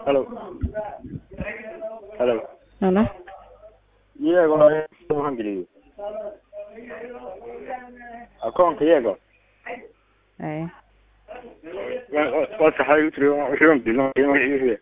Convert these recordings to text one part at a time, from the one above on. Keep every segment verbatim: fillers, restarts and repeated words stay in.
Hello. Hello. Hello. Iyago waxaan geliyay. Akoonka iyago. Ay. Waa saxay u tiri waxaan geliyay.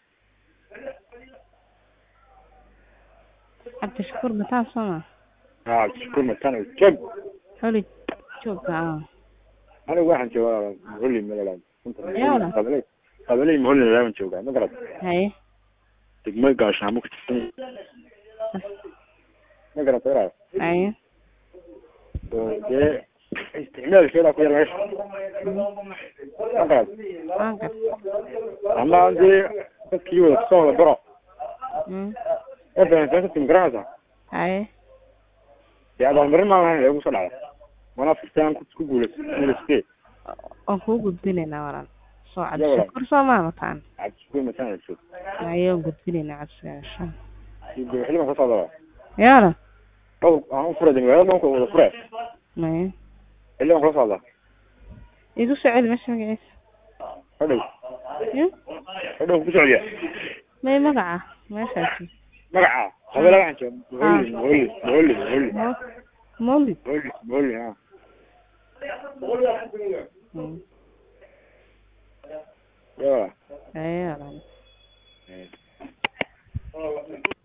Abdi Shakur mataan soma. Ah, Shakur mataan joog. Holi jooga. Anigu waxaan joogaa holi magalaan. Yala. Qabalay. Qabalay holi laaban joogaa. Ma garad. Hay. Degmada gaashaamo ku tirsan. Ma garad walaal. Ay. Ee isticmaal keeda ku yar. Ma garad. Anka. Ama andi dadkii wada soo baro. Mm. Ee baan tin garaaza. Ay. Ya baan marin ma lahayn ugu soo dhacay. Wana fitaan ku guuleystay. Oo ku gudbinayna waran. Soo cad Shakur Soma mataan. Cad Shakur mataan joog. Ayo gudbinayna cabsashan. Sidoo xilma ka soo Yala. oo aan furadin waa ma ku furay. May. Ilaa ka soo Idu socod meesha magaciisa. Hadhow. Hmm? Hadhow ku socodiya. May magaca meeshaasi. Magaca qabala waxaan joogaa. Holi holi holi. Molly. Holi holi ha. Hmm. Ya. Ay, yala.